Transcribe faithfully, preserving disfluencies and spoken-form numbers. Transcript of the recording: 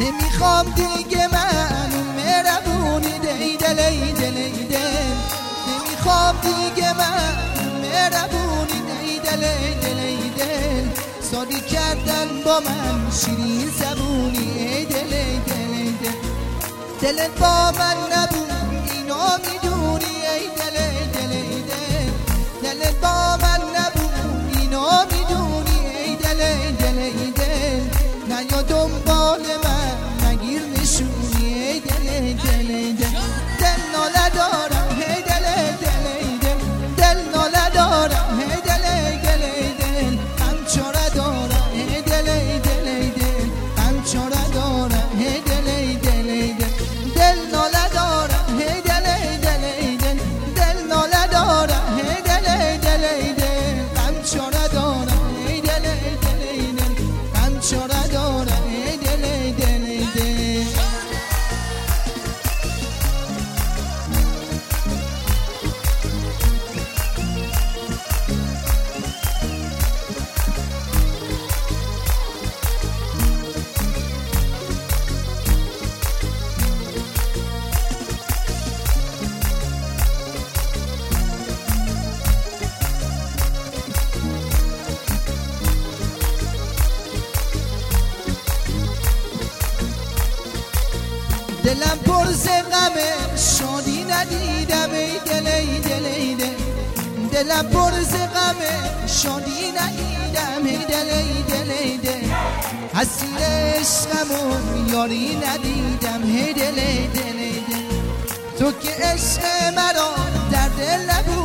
نمیخوام دیگه من مهربونی دی دل ای دل ای دل نمیخوام دیگه من مهربونی دی دل ای دل ای دل سادی کردن با من شیرین زبونی ای دل ای دل ای دل دلت با من نبود اینو میدونی ای دل ای دل ای دل دلت با من نبود اینو میدونی ای دل ای دل ای دل نیا دنبال من نگیر نشونی ای دل ای دل ای دل دل ناله دارم ای دل ای دل ای دل دل ناله دارم ای دل ای دل ای دل غم چاره دارم ای دل ای دل ای دل غم چاره دارم ای دل ای دل ای دل دل ناله دارم ای دل ای دل ای دل دل ناله دارم ای دل ای دل ای دل غم چاره دارم ای دل ای دل ای دل غم چاره دارم ای دل ای دل ای دل دلم پر ز غمه شادی ندیدم ای دل ای دل ای دل دلم پر ز غمه شادی ندیدم ای دل ای دل ای دل اسیر عشقمو یاری ندیدم ای دل ای دل ای دل تو که عشق مرا در دل نبود